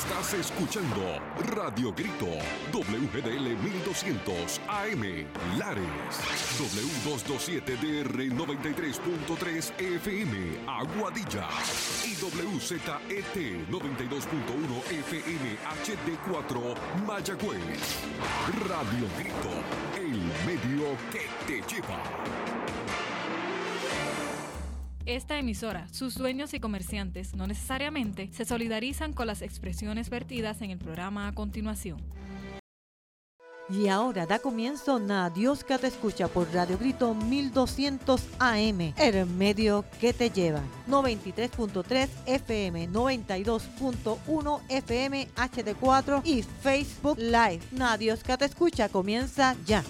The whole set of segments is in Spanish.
Estás escuchando Radio Grito, WGDL 1200 AM, Lares, W227DR 93.3 FM, Aguadilla, y WZET 92.1 FM HD4, Mayagüez. Radio Grito, el medio que te lleva. Esta emisora, sus dueños y comerciantes no necesariamente se solidarizan con las expresiones vertidas en el programa a continuación. Y ahora da comienzo Na Dios que te escucha por Radio Grito 1200 AM, el medio que te lleva. 93.3 FM, 92.1 FM HD4 y Facebook Live. Na Dios que te escucha comienza ya.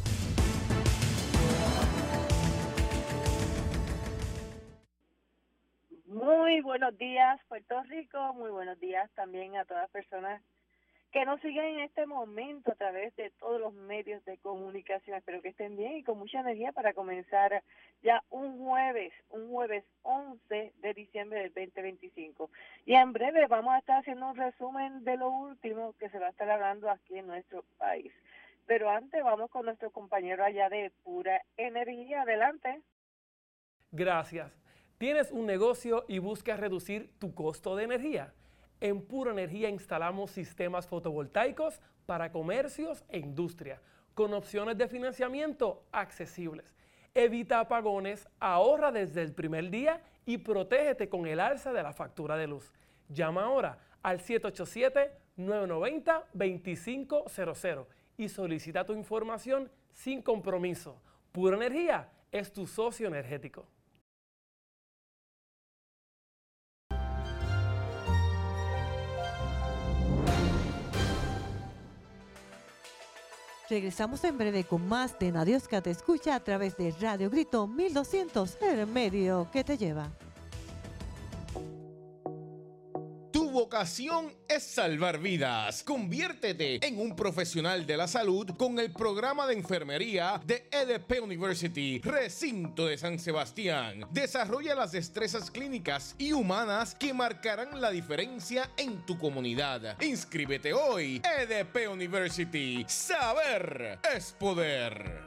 Muy buenos días, Puerto Rico. Muy buenos días también a todas las personas que nos siguen en este momento a través de todos los medios de comunicación. Espero que estén bien y con mucha energía para comenzar ya un jueves 11 de diciembre del 2025. Y en breve vamos a estar haciendo un resumen de lo último que se va a estar hablando aquí en nuestro país. Pero antes vamos con nuestro compañero allá de Pura Energía. Adelante. Gracias. ¿Tienes un negocio y buscas reducir tu costo de energía? En Pura Energía instalamos sistemas fotovoltaicos para comercios e industria, con opciones de financiamiento accesibles. Evita apagones, ahorra desde el primer día y protégete con el alza de la factura de luz. Llama ahora al 787-990-2500 y solicita tu información sin compromiso. Pura Energía es tu socio energético. Regresamos en breve con más de Na Dios que te escucha a través de Radio Grito 1200, el medio que te lleva. Tu vocación es salvar vidas. Conviértete en un profesional de la salud con el programa de enfermería de EDP University, Recinto de San Sebastián. Desarrolla las destrezas clínicas y humanas que marcarán la diferencia en tu comunidad. Inscríbete hoy. EDP University. Saber es poder.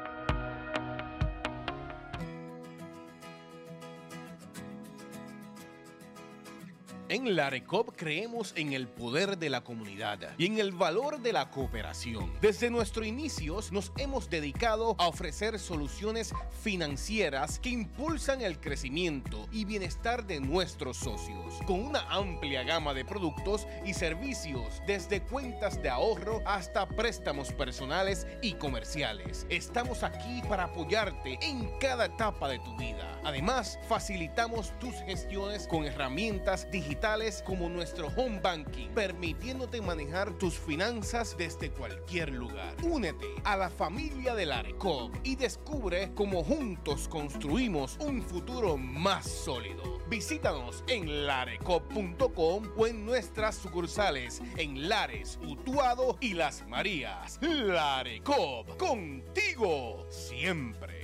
En la ARECOP creemos en el poder de la comunidad y en el valor de la cooperación. Desde nuestros inicios nos hemos dedicado a ofrecer soluciones financieras que impulsan el crecimiento y bienestar de nuestros socios, con una amplia gama de productos y servicios, desde cuentas de ahorro hasta préstamos personales y comerciales. Estamos aquí para apoyarte en cada etapa de tu vida. Además, facilitamos tus gestiones con herramientas digitales como nuestro Home Banking, permitiéndote manejar tus finanzas desde cualquier lugar. Únete a la familia de la ARECOP y descubre cómo juntos construimos un futuro más sólido. Visítanos en larecop.com o en nuestras sucursales en Lares, Utuado y Las Marías. La ARECOP, contigo siempre.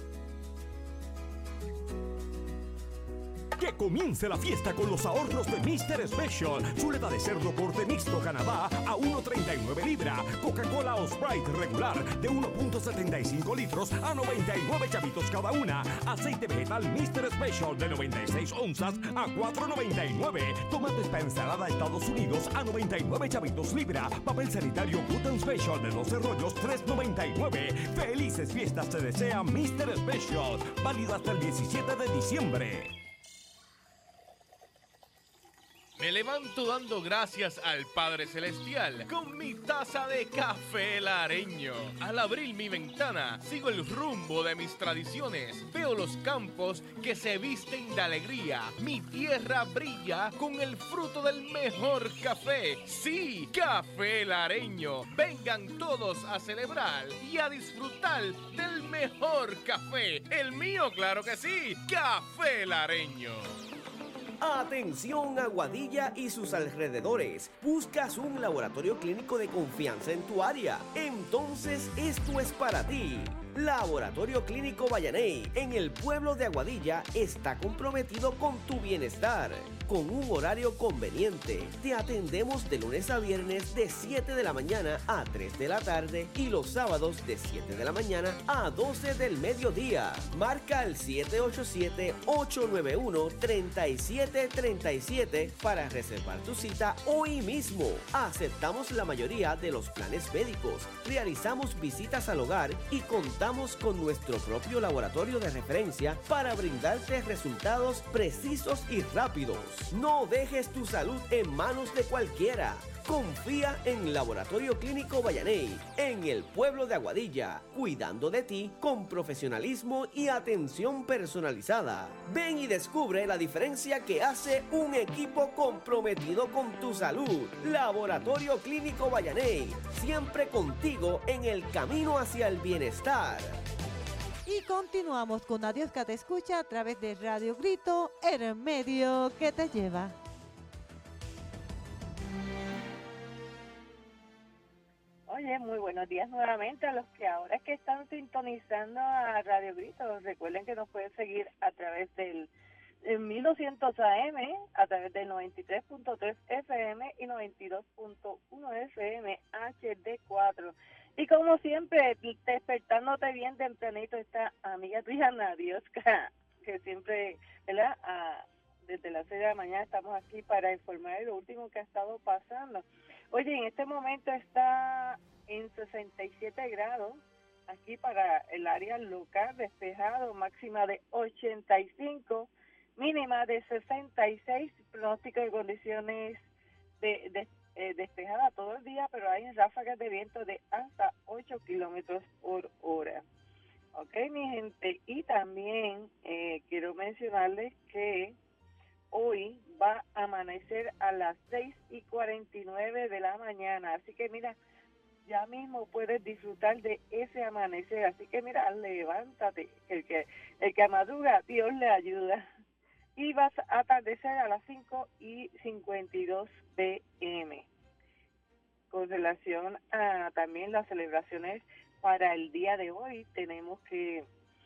Que comience la fiesta con los ahorros de Mr. Special. Chuleta de cerdo corte mixto Canadá a 1.39 libra. Coca-Cola o Sprite regular de 1.75 litros a 99 chavitos cada una. Aceite vegetal Mr. Special de 96 onzas a 4.99. Tomates para ensalada Estados Unidos a 99 chavitos libra. Papel sanitario Button Special de 12 rollos 3.99. Felices fiestas te desea Mr. Special. Válido hasta el 17 de diciembre. Me levanto dando gracias al Padre Celestial con mi taza de café lareño. Al abrir mi ventana, sigo el rumbo de mis tradiciones. Veo los campos que se visten de alegría. Mi tierra brilla con el fruto del mejor café. Sí, café lareño. Vengan todos a celebrar y a disfrutar del mejor café. El mío, claro que sí, café lareño. Atención Aguadilla y sus alrededores. ¿Buscas un laboratorio clínico de confianza en tu área? Entonces esto es para ti. Laboratorio Clínico Vallaney, en el pueblo de Aguadilla, está comprometido con tu bienestar. Con un horario conveniente, te atendemos de lunes a viernes de 7 de la mañana a 3 de la tarde y los sábados de 7 de la mañana a 12 del mediodía. Marca el 787-891-3737 para reservar tu cita hoy mismo. Aceptamos la mayoría de los planes médicos, realizamos visitas al hogar y contamos con nuestro propio laboratorio de referencia para brindarte resultados precisos y rápidos. No dejes tu salud en manos de cualquiera. Confía en Laboratorio Clínico Vallaney, en el pueblo de Aguadilla, cuidando de ti con profesionalismo y atención personalizada. Ven y descubre la diferencia que hace un equipo comprometido con tu salud. Laboratorio Clínico Vallaney, siempre contigo en el camino hacia el bienestar. Y continuamos con Adiós que te escucha a través de Radio Grito, el medio que te lleva. Oye, muy buenos días nuevamente a los que ahora es que están sintonizando a Radio Grito. Recuerden que nos pueden seguir a través del 1200 AM, a través del 93.3 FM y 92.1 FM HD4. Y como siempre, despertándote bien tempranito, esta amiga tuya, Nadioska, que siempre, ¿verdad? Desde las 6 de la mañana estamos aquí para informar de lo último que ha estado pasando. Oye, en este momento está en 67 grados, aquí para el área local, despejado, máxima de 85, mínima de 66, pronóstico de condiciones despejada todo el día, pero hay ráfagas de viento de hasta 8 kilómetros por hora. Ok, mi gente, y también quiero mencionarles que hoy va a amanecer a las 6:49 de la mañana, así que mira, ya mismo puedes disfrutar de ese amanecer, así que mira, levántate, el que madruga, Dios le ayuda. Y vas a atardecer a las 5:52 p.m. Con relación a también las celebraciones para el día de hoy, tenemos que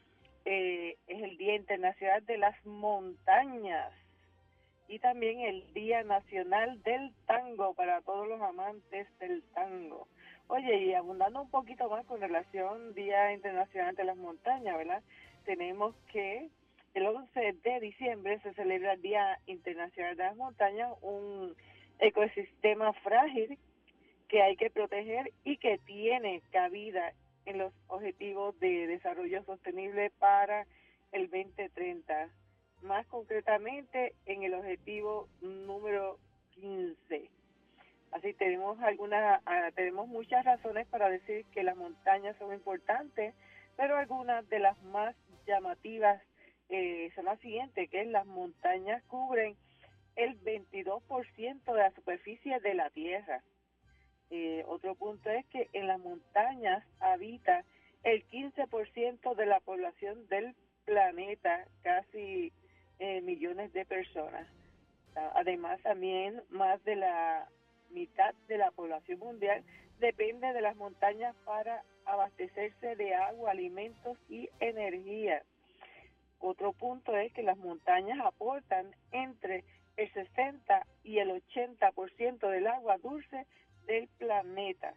es el Día Internacional de las Montañas y también el Día Nacional del Tango para todos los amantes del tango. Oye, y abundando un poquito más con relación al Día Internacional de las Montañas, ¿verdad? Tenemos que el 11 de diciembre se celebra el Día Internacional de las Montañas, un ecosistema frágil que hay que proteger y que tiene cabida en los Objetivos de Desarrollo Sostenible para el 2030. Más concretamente en el objetivo número 15. Así tenemos muchas razones para decir que las montañas son importantes, pero algunas de las más llamativas son las siguientes, que las montañas cubren el 22% de la superficie de la Tierra. Otro punto es que en las montañas habita el 15% de la población del planeta, casi millones de personas. Además, también más de la mitad de la población mundial depende de las montañas para abastecerse de agua, alimentos y energía. Otro punto es que las montañas aportan entre el 60 y el 80% del agua dulce del planeta.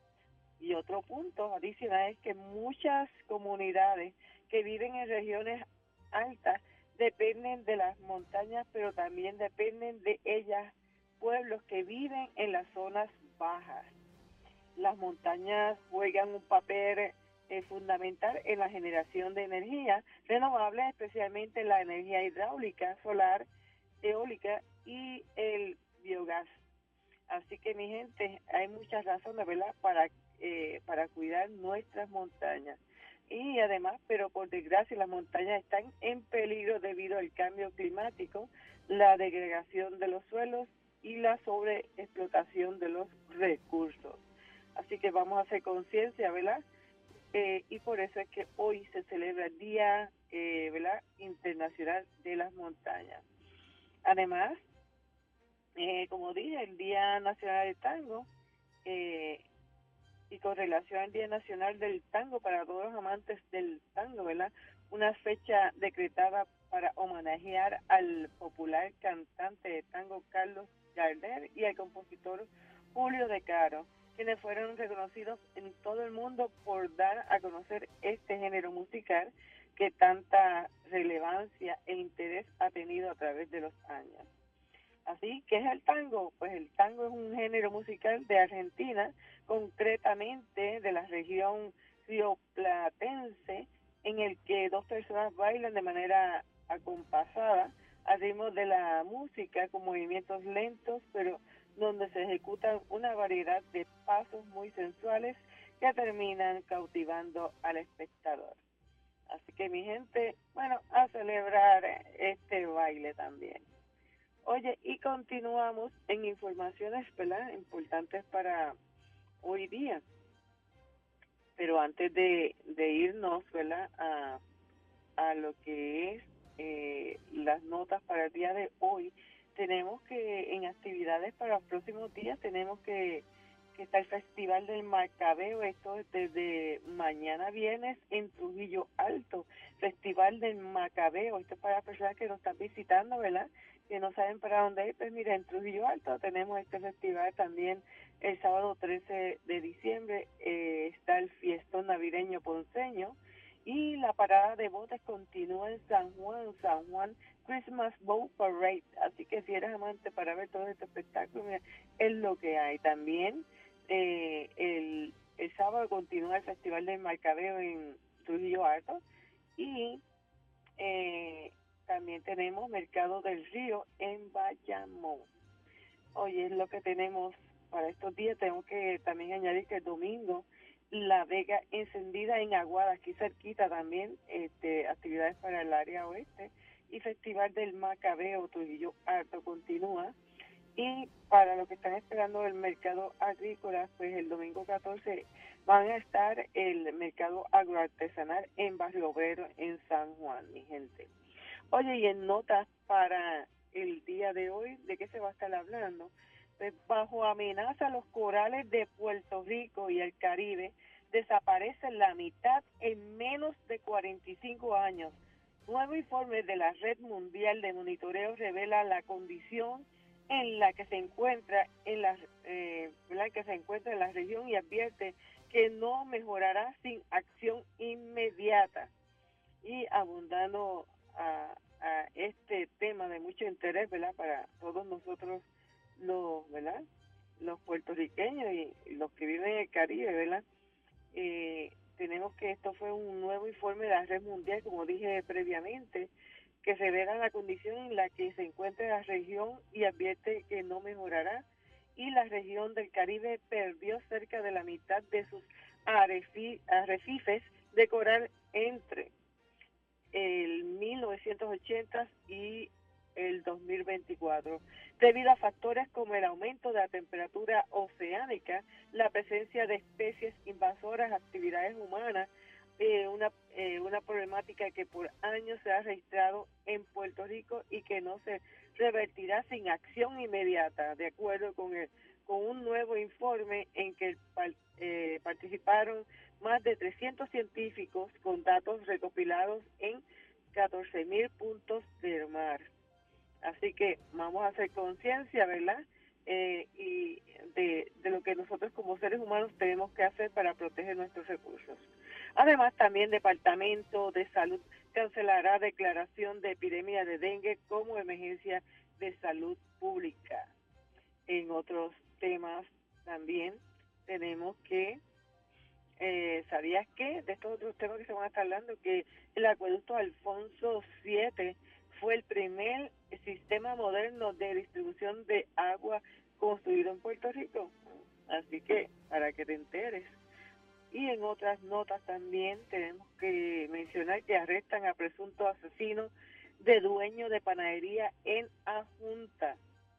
Y otro punto adicional es que muchas comunidades que viven en regiones altas dependen de las montañas, pero también dependen de ellas pueblos que viven en las zonas bajas. Las montañas juegan un papel fundamental en la generación de energía renovable, especialmente la energía hidráulica, solar, eólica y el biogás. Así que, mi gente, hay muchas razones, ¿verdad?, para cuidar nuestras montañas. Y además, pero por desgracia, las montañas están en peligro debido al cambio climático, la degradación de los suelos y la sobreexplotación de los recursos. Así que vamos a hacer conciencia, ¿verdad? Y por eso es que hoy se celebra el Día ¿verdad?, Internacional de las Montañas. Además, como dije, el Día Nacional del Tango y con relación al Día Nacional del Tango para todos los amantes del tango, ¿verdad? Una fecha decretada para homenajear al popular cantante de tango Carlos Gardel y al compositor Julio De Caro, quienes fueron reconocidos en todo el mundo por dar a conocer este género musical que tanta relevancia e interés ha tenido a través de los años. Así, ¿qué es el tango? Pues el tango es un género musical de Argentina, concretamente de la región rioplatense, en el que dos personas bailan de manera acompasada al ritmo de la música con movimientos lentos, pero donde se ejecutan una variedad de pasos muy sensuales que terminan cautivando al espectador. Así que mi gente, bueno, a celebrar este baile también. Oye, y continuamos en informaciones, ¿verdad?, importantes para hoy día. Pero antes de irnos, ¿verdad?, a lo que es las notas para el día de hoy, tenemos que en actividades para los próximos días tenemos que está el Festival del Macabeo, esto es desde mañana viernes en Trujillo Alto, Festival del Macabeo, esto es para las personas que nos están visitando, ¿verdad?, que no saben para dónde ir. Pues mira, en Trujillo Alto tenemos este festival también el sábado 13 de diciembre, está el fiestón navideño ponceño, y la parada de botes continúa en San Juan Christmas Boat Parade, así que si eres amante para ver todo este espectáculo, mira, es lo que hay. También el sábado continúa el Festival del Macabeo en Trujillo Alto, y también tenemos Mercado del Río en Bayamón. Oye, es lo que tenemos para estos días. Tengo que también añadir que el domingo La Vega encendida en Aguada, aquí cerquita también, actividades para el área oeste, y Festival del Macabeo Trujillo Alto continúa. Y para los que están esperando el mercado agrícola, pues el domingo 14 van a estar el mercado agroartesanal en Barrio Obrero en San Juan, mi gente. Oye, y en notas para el día de hoy, ¿de qué se va a estar hablando? Pues bajo amenaza los corales de Puerto Rico y el Caribe desaparecen la mitad en menos de 45 años. Nuevo informe de la Red Mundial de Monitoreo revela la condición en la que se encuentra en la región y advierte que no mejorará sin acción inmediata. Y abundando a este tema de mucho interés, ¿verdad?, para todos nosotros los puertorriqueños y los que viven en el Caribe, ¿verdad? Tenemos que esto fue un nuevo informe de la Red Mundial, como dije previamente, que revela la condición en la que se encuentra la región y advierte que no mejorará. Y la región del Caribe perdió cerca de la mitad de sus arrecifes de coral entre el 1980 y el 2024, debido a factores como el aumento de la temperatura oceánica, la presencia de especies invasoras, actividades humanas, una problemática que por años se ha registrado en Puerto Rico y que no se revertirá sin acción inmediata, de acuerdo con un nuevo informe en que participaron más de 300 científicos con datos recopilados en 14,000 puntos del mar. Así que vamos a hacer conciencia, ¿verdad? Y de lo que nosotros como seres humanos tenemos que hacer para proteger nuestros recursos. Además, también Departamento de Salud cancelará declaración de epidemia de dengue como emergencia de salud pública. En otros temas también tenemos que, ¿sabías qué? De estos otros temas que se van a estar hablando, que el acueducto Alfonso VII fue el primer sistema moderno de distribución de agua construido en Puerto Rico. Así que, para que te enteres. Y en otras notas también tenemos que mencionar que arrestan a presunto asesino de dueño de panadería en Ajunta.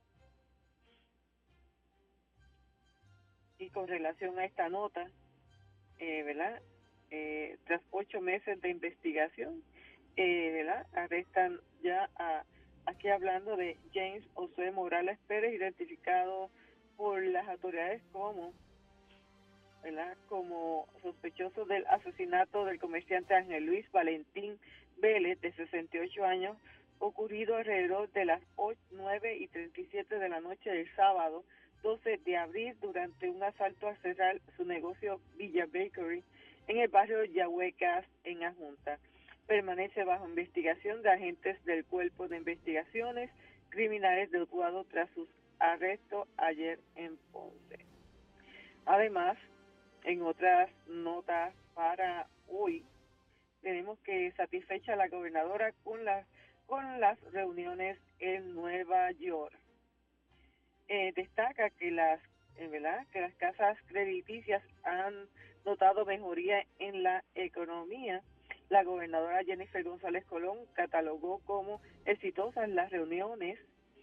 Y con relación a esta nota, ¿verdad? Tras 8 meses de investigación, ¿verdad? Arrestan ya aquí hablando de James Josué Morales Pérez, identificado por las autoridades como ¿verdad?, como sospechoso del asesinato del comerciante Ángel Luis Valentín Vélez, de 68 años, ocurrido alrededor de las 9:37 de la noche del sábado 12 de abril durante un asalto a cerrar su negocio Villa Bakery en el barrio Yahuecas, en Adjunta. Permanece bajo investigación de agentes del Cuerpo de Investigaciones Criminales de Utuado tras sus arrestos ayer en Ponce. Además, en otras notas para hoy, tenemos que satisfecha la gobernadora con las reuniones en Nueva York. Destaca que ¿verdad?, que las casas crediticias han notado mejoría en la economía. La gobernadora Jennifer González Colón catalogó como exitosas las reuniones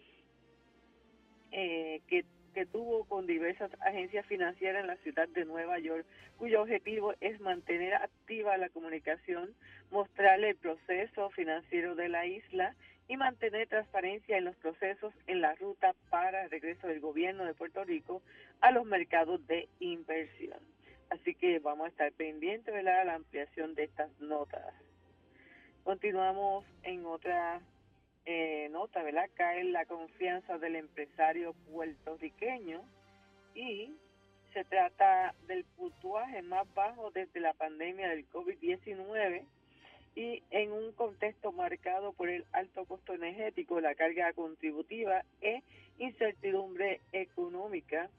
que tuvo con diversas agencias financieras en la ciudad de Nueva York, cuyo objetivo es mantener activa la comunicación, mostrarle el proceso financiero de la isla y mantener transparencia en los procesos en la ruta para el regreso del gobierno de Puerto Rico a los mercados de inversión. Así que vamos a estar pendientes, ¿verdad?, a la ampliación de estas notas. Continuamos en otra nota, ¿verdad? Cae la confianza del empresario puertorriqueño y se trata del puntuaje más bajo desde la pandemia del COVID-19 y en un contexto marcado por el alto costo energético, la carga contributiva e incertidumbre económica.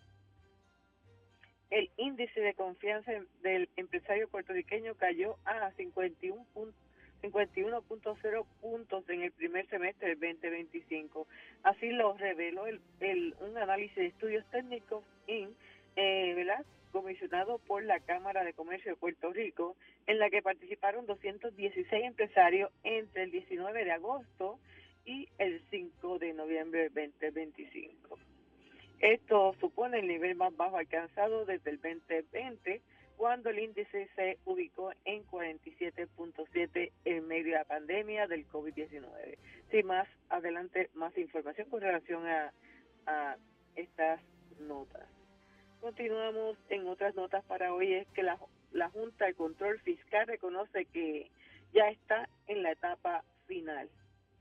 El índice de confianza del empresario puertorriqueño cayó a 51.0 puntos en el primer semestre del 2025. Así lo reveló un análisis de estudios técnicos ¿verdad?, comisionado por la Cámara de Comercio de Puerto Rico, en la que participaron 216 empresarios entre el 19 de agosto y el 5 de noviembre del 2025. Esto supone el nivel más bajo alcanzado desde el 2020, cuando el índice se ubicó en 47.7 en medio de la pandemia del COVID-19. Sí, más adelante, más información con relación a estas notas. Continuamos en otras notas para hoy, es que la Junta de Control Fiscal reconoce que ya está en la etapa final.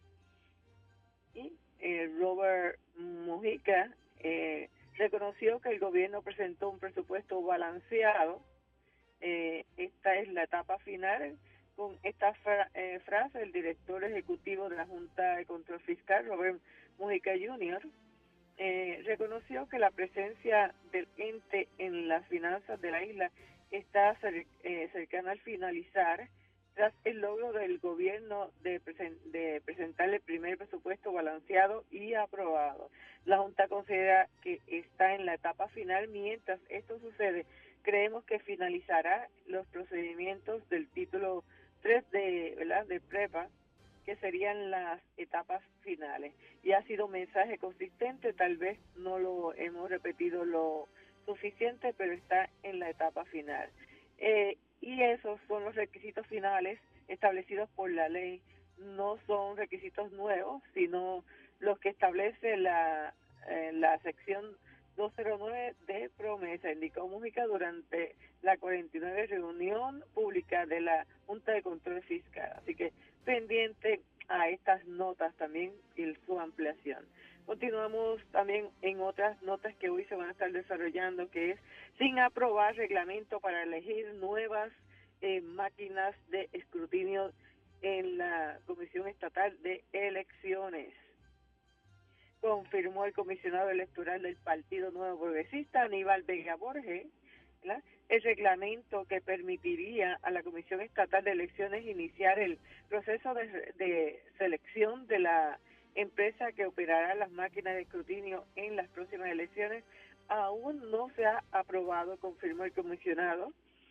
Y Robert Mujica reconoció que el gobierno presentó un presupuesto balanceado. Esta es la etapa final. Con esta frase, el director ejecutivo de la Junta de Control Fiscal, Robert Mujica Jr., reconoció que la presencia del ente en las finanzas de la isla está cercana al finalizar, tras el logro del gobierno de presentar el primer presupuesto balanceado y aprobado. La Junta considera que está en la etapa final. Mientras esto sucede, creemos que finalizará los procedimientos del título 3 de prepa, que serían las etapas finales. Y ha sido un mensaje consistente, tal vez no lo hemos repetido lo suficiente, pero está en la etapa final. Y esos son los requisitos finales establecidos por la ley. No son requisitos nuevos, sino los que establece la sección 209 de promesa, indicó Mujica durante la 49 reunión pública de la Junta de Control Fiscal. Así que pendiente a estas notas también y su ampliación. Continuamos también en otras notas que hoy se van a estar desarrollando, que es sin aprobar reglamento para elegir nuevas máquinas de escrutinio en la Comisión Estatal de Elecciones. Confirmó el comisionado electoral del Partido Nuevo Progresista, Aníbal Vega Borges, ¿verdad?, el reglamento que permitiría a la Comisión Estatal de Elecciones iniciar el proceso de selección de la empresa que operará las máquinas de escrutinio en las próximas elecciones aún no se ha aprobado, confirmó el comisionado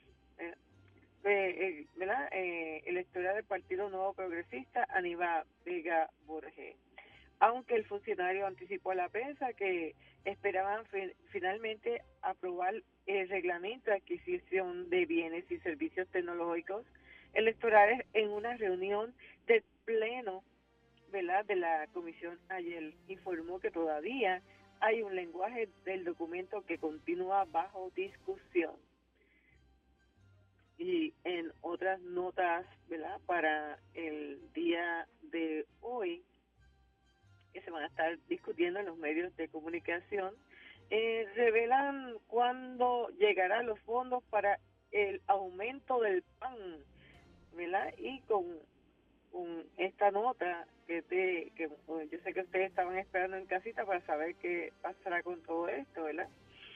electoral del Partido Nuevo Progresista, Aníbal Vega Borges. Aunque el funcionario anticipó a la prensa que esperaban finalmente aprobar el reglamento de adquisición de bienes y servicios tecnológicos electorales en una reunión del pleno, ¿verdad?, de la comisión ayer. Informó que todavía hay un lenguaje del documento que continúa bajo discusión. Y en otras notas, ¿verdad?, para el día de hoy, que se van a estar discutiendo en los medios de comunicación, revelan cuándo llegarán los fondos para el aumento del pan, ¿verdad? Y con esta nota que yo sé que ustedes estaban esperando en casita para saber qué pasará con todo esto, ¿verdad?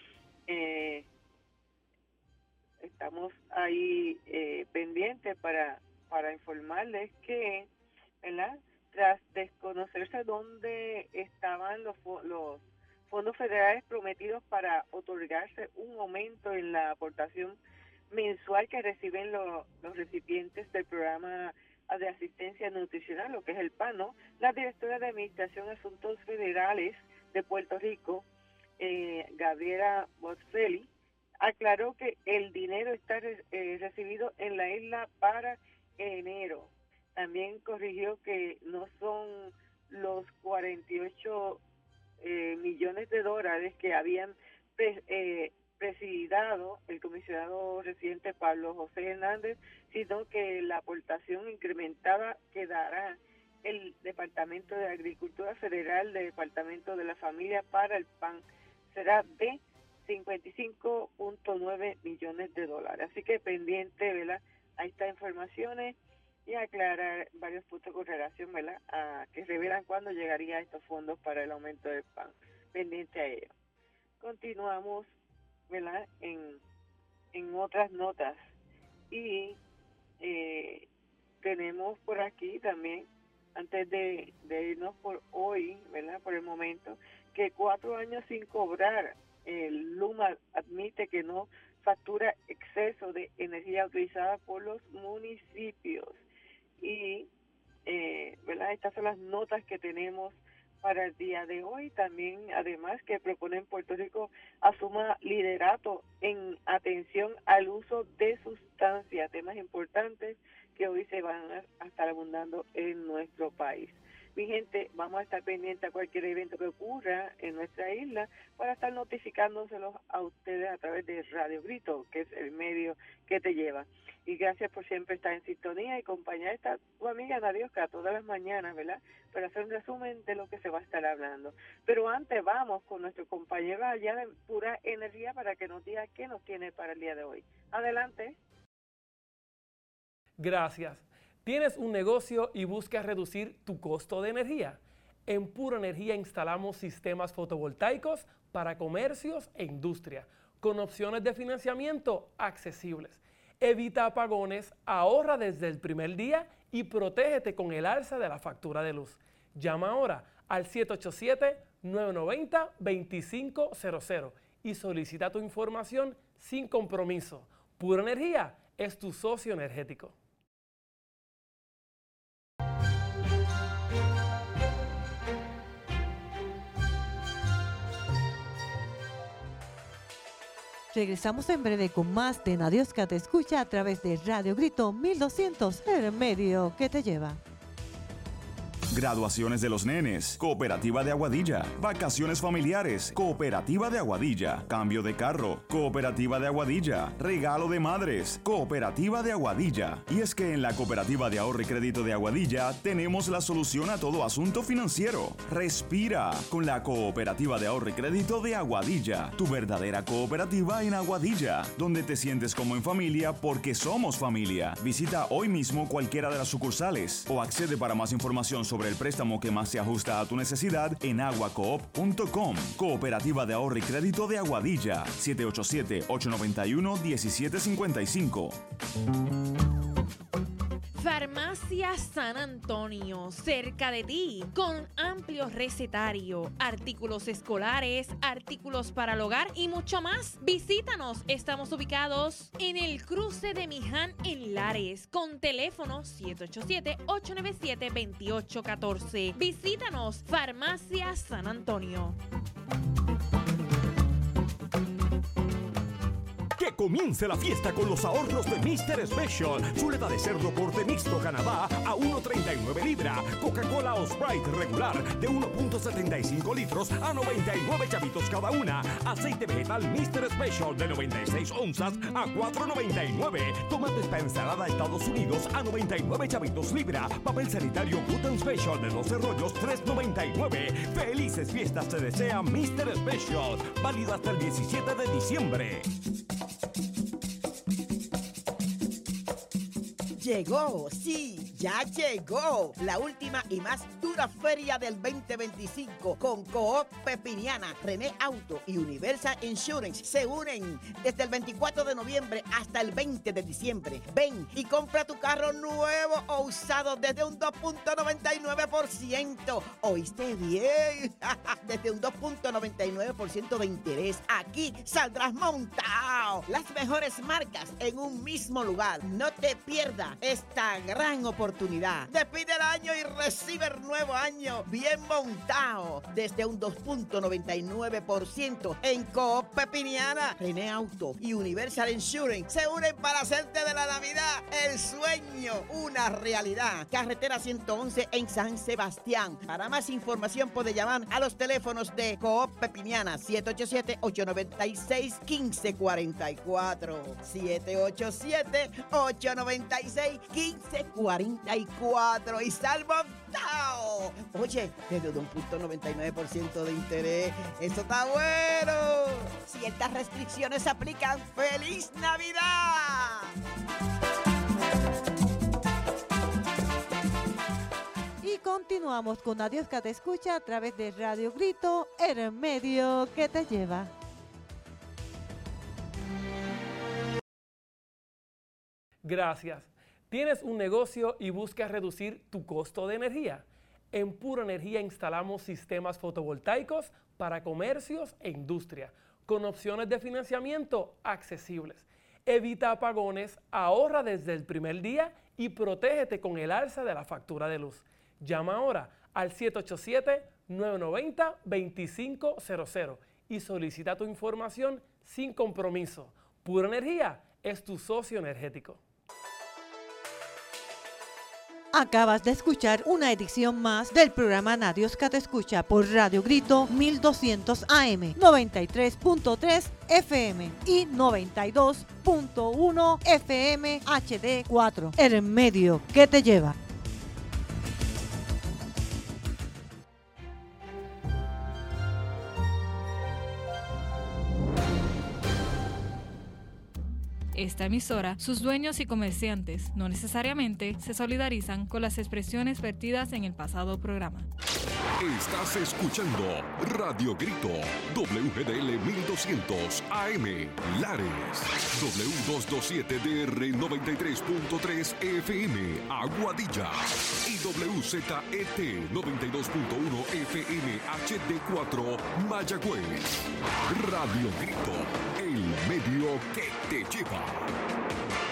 Estamos ahí pendientes para informarles que, ¿verdad?, tras desconocerse dónde estaban los fondos federales prometidos para otorgarse un aumento en la aportación mensual que reciben los recipientes del programa de asistencia nutricional, lo que es el PAN, ¿no? La directora de Administración de Asuntos Federales de Puerto Rico, Gabriela Bocelli, aclaró que el dinero está recibido en la isla para enero. También corrigió que no son los 48 millones de dólares que habían presidido el comisionado residente Pablo José Hernández, sino que la aportación incrementada que dará el Departamento de Agricultura Federal del Departamento de la Familia para el PAN será de 55.9 millones de dólares. Así que pendiente, ¿verdad?, a estas informaciones y aclarar varios puntos con relación, ¿verdad?, a que revelan cuándo llegaría estos fondos para el aumento del PAN. Pendiente a ello. Continuamos, ¿verdad?, en otras notas y tenemos por aquí también, antes de irnos por hoy, ¿verdad?, por el momento, que 4 años sin cobrar, el LUMA admite que no factura exceso de energía utilizada por los municipios. Y, ¿verdad?, estas son las notas que tenemos para el día de hoy. También, además, que proponen Puerto Rico asuma liderato en atención al uso de sustancias, temas importantes que hoy se van a estar abundando en nuestro país. Mi gente, vamos a estar pendientes a cualquier evento que ocurra en nuestra isla para estar notificándoselos a ustedes a través de Radio Grito, que es el medio que te lleva. Y gracias por siempre estar en sintonía y acompañar a esta tu amiga Nadioska todas las mañanas, ¿verdad?, para hacer un resumen de lo que se va a estar hablando. Pero antes vamos con nuestro compañero allá de Pura Energía para que nos diga qué nos tiene para el día de hoy. Adelante. Gracias. ¿Tienes un negocio y buscas reducir tu costo de energía? En Pura Energía instalamos sistemas fotovoltaicos para comercios e industria, con opciones de financiamiento accesibles. Evita apagones, ahorra desde el primer día y protégete con el alza de la factura de luz. Llama ahora al 787-990-2500 y solicita tu información sin compromiso. Pura Energía es tu socio energético. Regresamos en breve con más de Nadioska te escucha a través de Radio Grito 1200, el medio que te lleva. Graduaciones de los nenes, Cooperativa de Aguadilla. Vacaciones familiares, Cooperativa de Aguadilla. Cambio de carro, Cooperativa de Aguadilla. Regalo de madres, Cooperativa de Aguadilla. Y es que en la Cooperativa de Ahorro y Crédito de Aguadilla tenemos la solución a todo asunto financiero. Respira con la Cooperativa de Ahorro y Crédito de Aguadilla. Tu verdadera cooperativa en Aguadilla, donde te sientes como en familia porque somos familia. Visita hoy mismo cualquiera de las sucursales o accede para más información sobre el préstamo que más se ajusta a tu necesidad en aguacoop.com. Cooperativa de Ahorro y Crédito de Aguadilla, 787-891-1755. Farmacia San Antonio, cerca de ti, con amplio recetario, artículos escolares, artículos para el hogar y mucho más. Visítanos, estamos ubicados en el cruce de Miján en Lares, con teléfono 787-897-2814. Visítanos, Farmacia San Antonio. Que comience la fiesta con los ahorros de Mr. Special. Chuleta de cerdo corte mixto Canadá a 1.39 libra. Coca-Cola o Sprite regular de 1.75 litros a 99 chavitos cada una. Aceite vegetal Mr. Special de 96 onzas a 4.99. Tomates para ensalada Estados Unidos a 99 chavitos libra. Papel sanitario Gluten Special de 12 rollos 3.99. Felices fiestas te desea Mr. Special. Válido hasta el 17 de diciembre. Llegó, sí, ya llegó la última y más dura feria del 2025 con Coop Pepiniana, René Auto y Universal Insurance. Se unen desde el 24 de noviembre hasta el 20 de diciembre. Ven y compra tu carro nuevo o usado desde un 2.99%. ¿Oíste bien? Desde un 2.99% de interés. Aquí saldrás montado. Las mejores marcas en un mismo lugar. No te pierdas esta gran oportunidad. Despide el año y recibe el nuevo año bien montado desde un 2.99% en Coop Pepiniana. René Auto y Universal Insurance se unen para hacerte de la Navidad el sueño una realidad. Carretera 111 en San Sebastián. Para más información puede llamar a los teléfonos de Coop Pepiniana 787-896-1544 787-896-1544 y sal montado. Oye, desde un 1.99% de interés. Eso está bueno. Si estas restricciones se aplican, ¡feliz Navidad! Y continuamos con Adiós que te escucha a través de Radio Grito, el medio que te lleva. Gracias. ¿Tienes un negocio y buscas reducir tu costo de energía? En Pura Energía instalamos sistemas fotovoltaicos para comercios e industria, con opciones de financiamiento accesibles. Evita apagones, ahorra desde el primer día y protégete con el alza de la factura de luz. Llama ahora al 787-990-2500 y solicita tu información sin compromiso. Pura Energía es tu socio energético. Acabas de escuchar una edición más del programa Adiós que te escucha por Radio Grito 1200 AM, 93.3 FM y 92.1 FM HD4, el medio que te lleva. Esta emisora, sus dueños y comerciantes no necesariamente se solidarizan con las expresiones vertidas en el pasado programa. Estás escuchando Radio Grito, WGDL 1200 AM, Lares, W227DR 93.3 FM, Aguadilla y WZET 92.1 FM HD4, Mayagüez. Radio Grito, el medio que te lleva.